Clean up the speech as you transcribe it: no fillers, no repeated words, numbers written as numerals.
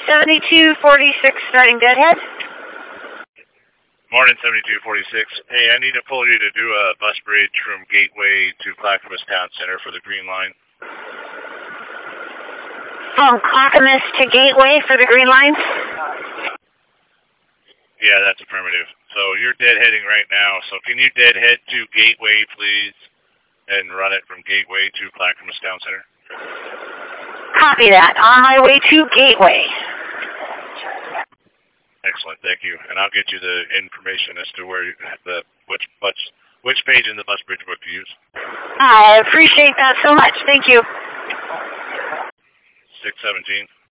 7246 starting deadhead. Morning, 7246. Hey, I need to pull you to do a bus bridge from Gateway to Clackamas Town Center for the Green Line. From Clackamas to Gateway for the Green Line? Yeah, that's affirmative. So you're deadheading right now. So can you deadhead to Gateway, please, and run it from Gateway to Clackamas Town Center? Copy that. On my way to Gateway. Excellent, thank you. And I'll get you the information as to where which page in the bus bridge book to use. I appreciate that so much. Thank you. 617.